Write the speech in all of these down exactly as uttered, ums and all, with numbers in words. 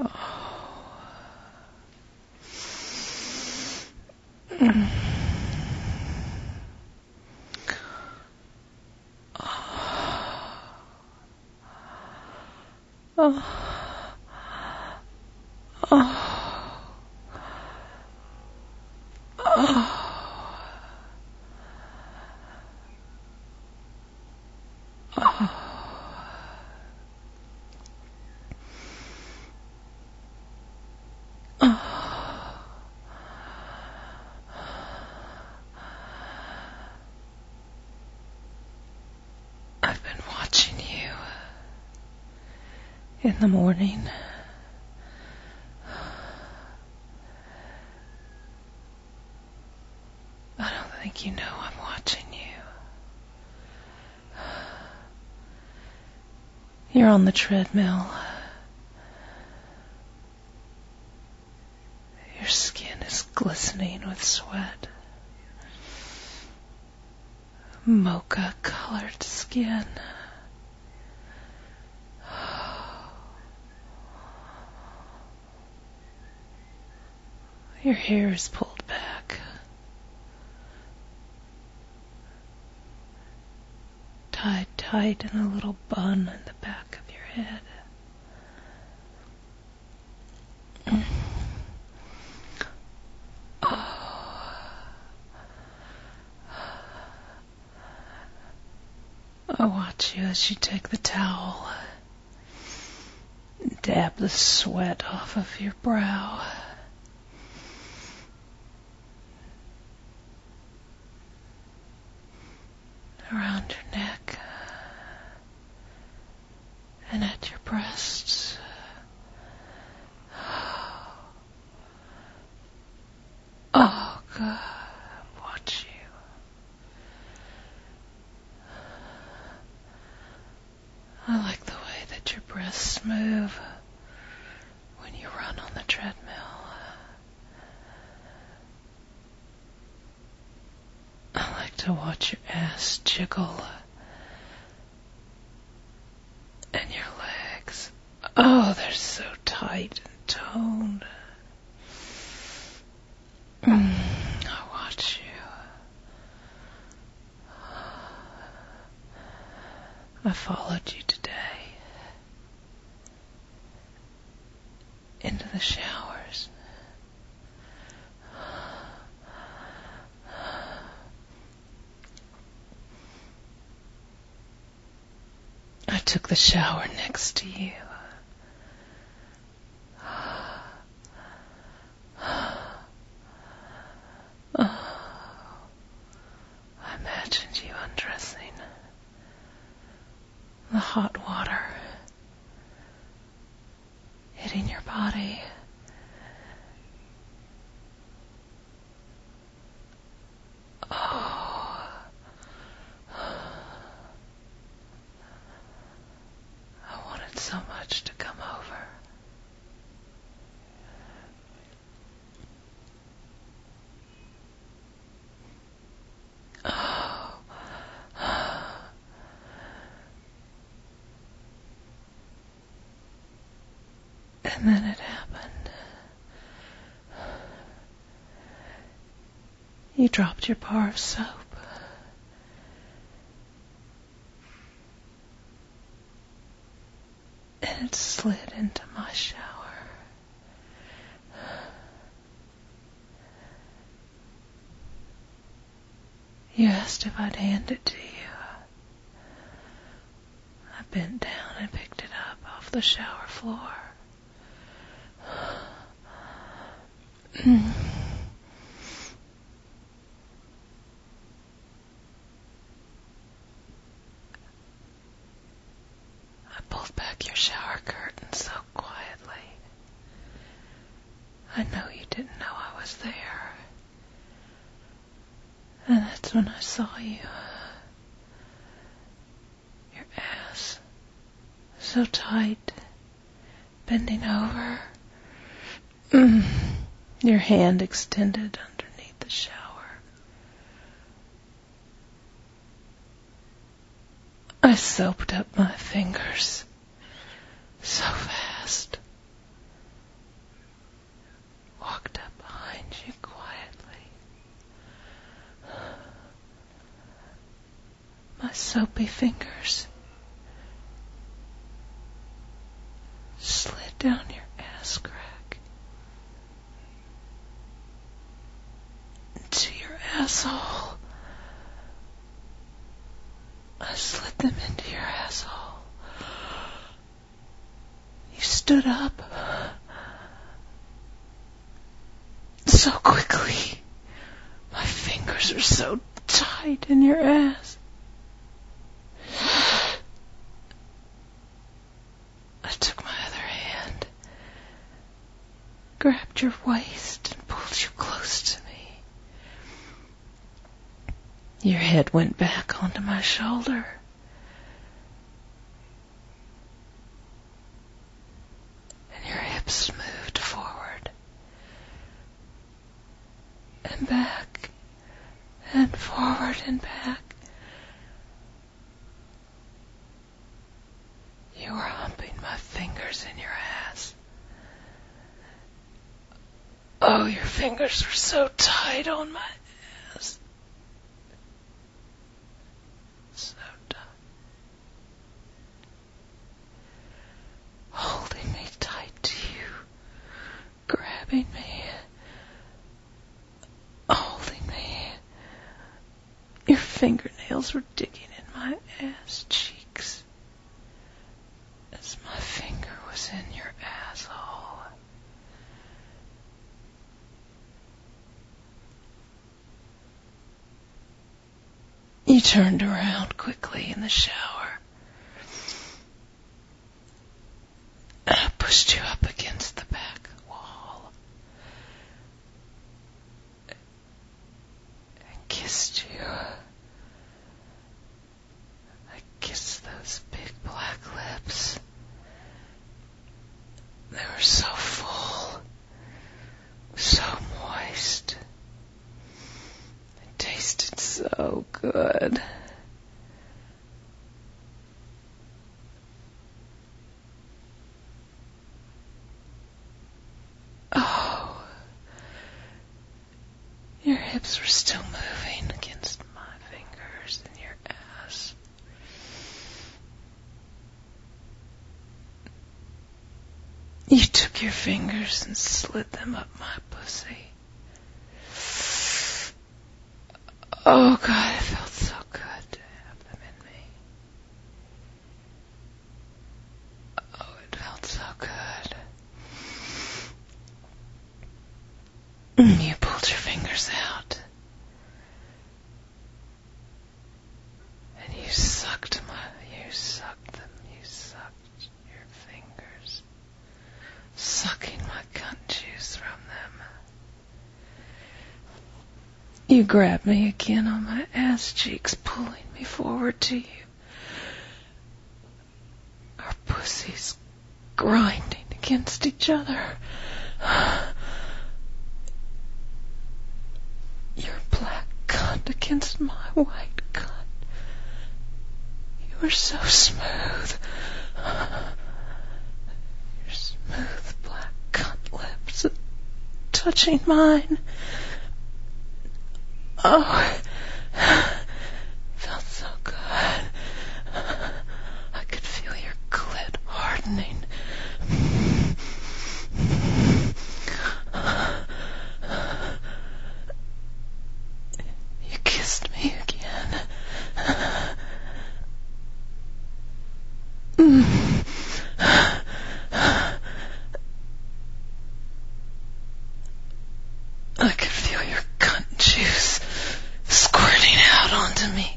I've been watching you in the morning. I don't think you know I'm watching you. You're on the treadmill. Your skin is glistening with sweat. Mocha-colored skin. Your hair is pulled back. Tied tight in a little bun in the back of your head. I watch you as you take the towel and dab the sweat off of your brow. Around your neck and at your breasts. Oh, God, watch you. I like the way that your breasts move when you run on the treadmill. I like to watch your ass jiggle and your legs. Oh, they're so tight and toned. Mm, I watch you. I followed you today into the showers. I took the shower next to you. I imagined you undressing. The hot water hitting your body. Oh, I wanted so much to come over. Oh. And then it happened. You dropped your bar of soap. And it slid into my shower. You asked if I'd hand it to you. I bent down and picked it up off the shower floor. I pulled back your shower curtain so quietly. I know you didn't know I was there. And that's when I saw you. Your ass, so tight, bending over. Mm. Your hand extended underneath the shower. I soaped up my fingers so fast. soapy fingers slid down your ass crack into your asshole. I slid them into your asshole. You stood up so quickly. My fingers are so tight in your ass. I took my other hand, grabbed your waist, and pulled you close to me. Your head went back onto my shoulder. And your hips moved forward and back and forward and back. You were humping my fingers in your ass. Oh, your fingers were so tight on my ass. So tight. Holding me tight to you. Grabbing me. Holding me. Your fingernails were digging in my ass cheeks as my finger was in your asshole. You turned around quickly in the shower, and I pushed you up against the back wall and kissed you. I kissed those big black lips. They were so full, so moist. It tasted so good. Oh, your hips were still moving against my fingers in your ass. You took your fingers and slid them up my pussy. Oh God, it felt so good to have them in me. Oh, it felt so good. You pulled your fingers out. And you sucked my, you sucked them, you sucked your fingers. Sucking my cunt juice from them. You grabbed me again on my ass cheeks, pulling me forward to you. Our pussies grinding against each other. Your black cunt against my white cunt. You were so smooth. Your smooth black cunt lips touching mine. Oh, felt so good. I could feel your clit hardening. You kissed me again. I could feel your cunt juice squirting out onto me.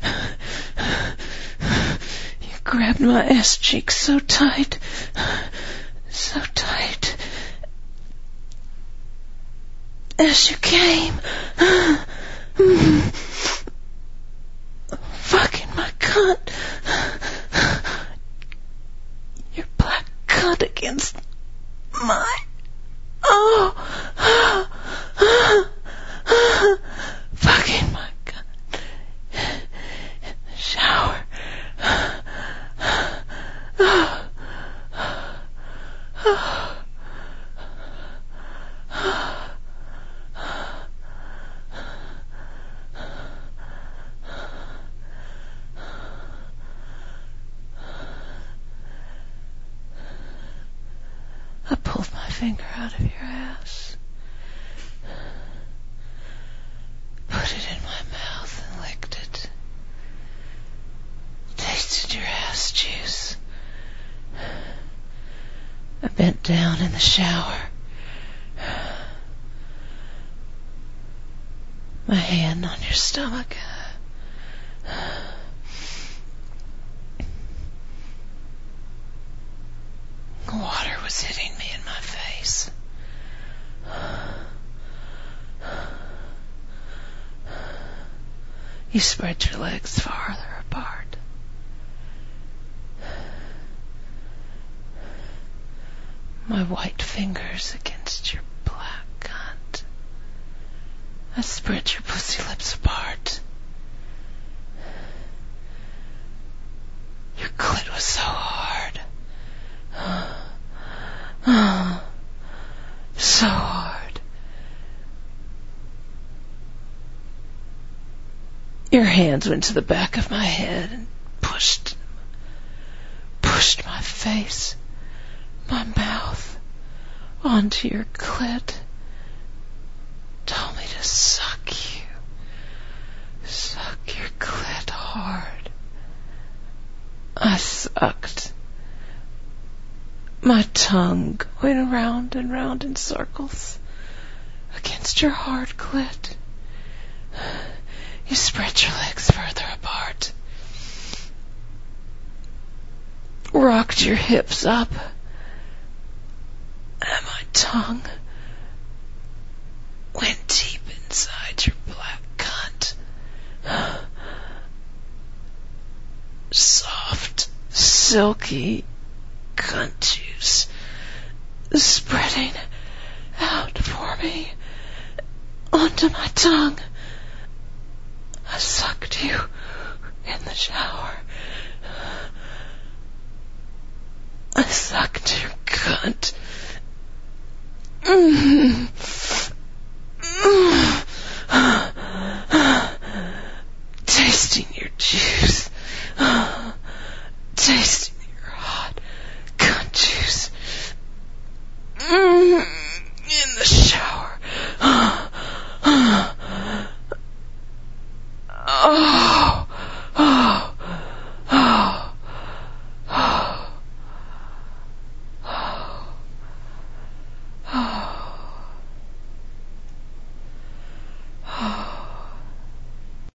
You grabbed my ass cheeks so tight, so tight. As you came, fucking my cunt, your black cunt against my, oh, fucking my cunt in the shower. finger out of your ass, put it in my mouth and licked it, tasted your ass juice. I bent down in the shower, my hand on your stomach. Water was hitting me in my face. You spread your legs farther apart. My white fingers against your black cunt. I spread your pussy lips apart. Your clit was so hard. So hard. Your hands went to the back of my head and pushed, pushed my face, my mouth, onto your clit. Told me to suck you. Suck your clit hard. I sucked. My tongue went round and round in circles against your hard clit. You spread your legs further apart, rocked your hips up, and my tongue went deep inside your black cunt. Soft, silky cunt juice spreading out for me onto my tongue. I sucked you in the shower. I sucked your cunt. Mm-hmm.